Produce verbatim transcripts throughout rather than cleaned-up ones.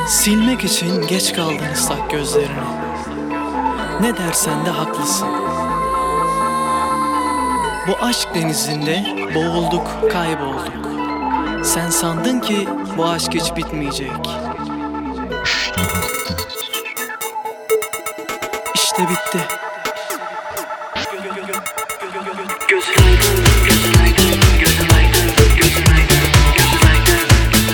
Silmek için geç kaldın ıslak gözlerini. Ne dersen de haklısın. Bu aşk denizinde boğulduk, kaybolduk. Sen sandın ki bu aşk hiç bitmeyecek. İşte bitti. Gözün aydın, gözün aydın, gözün aydın, gözün aydın, gözün aydın.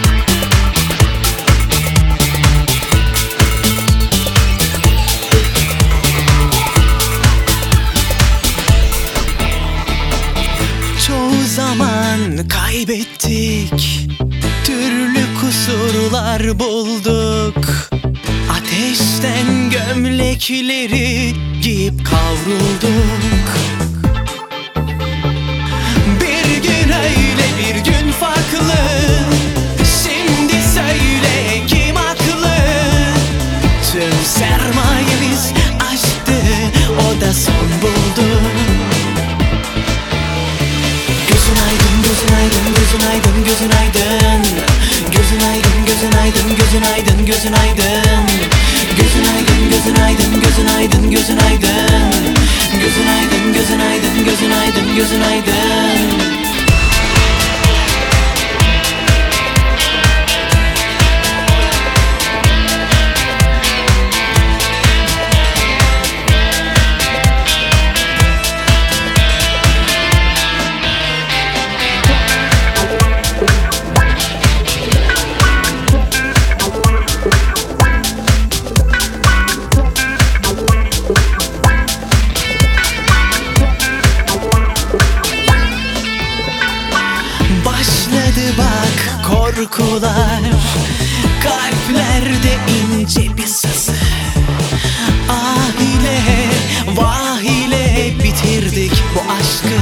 Çoğu zaman kaybettik, türlü kusurlar bulduk. Ateşten gömlekleri giyip kavrulduk. Bir gün öyle, bir gün farklı. Şimdi söyle kim haklı? Tüm sermayemiz aşktı, o da son buldu. Gözün aydın, gözün aydın, gözün aydın, gözün aydın. Gözün aydın, gözün aydın, gözün aydın, gözün aydın. Gözün aydın, gözün aydın, gözün aydın, gözün aydın. Gözün aydın, gözün aydın, gözün aydın, gözün aydın. Başladı bak korkular, kalplerde ince bir sızı. Ah ile vah ile bitirdik bu aşkı.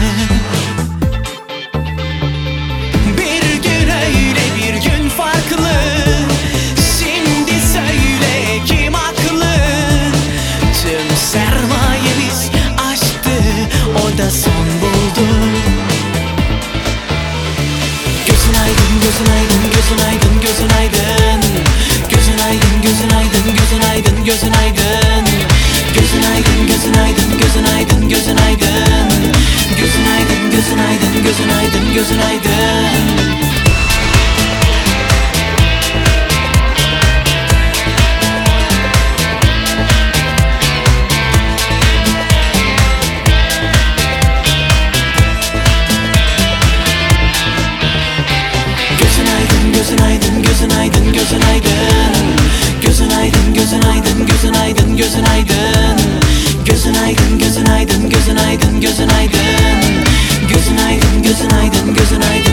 Bir gün öyle, bir gün farklı. Şimdi söyle kim haklı? Tüm sermayemiz aşktı, o da son buldu. Gözün aydın, gözün aydın, gözün aydın, gözün aydın. Gözün aydın, gözün aydın, gözün aydın, gözün aydın. Gözün aydın, gözün aydın, gözün aydın, gözün aydın. Gözün aydın, gözün aydın, gözün aydın, gözün aydın. Gözün aydın, gözün aydın, gözün aydın, gözün aydın. Gözün aydın, gözün aydın, gözün aydın, gözün aydın. Gözün aydın, gözün aydın, gözün aydın, gözün aydın. Gözün aydın, gözün aydın, gözün aydın.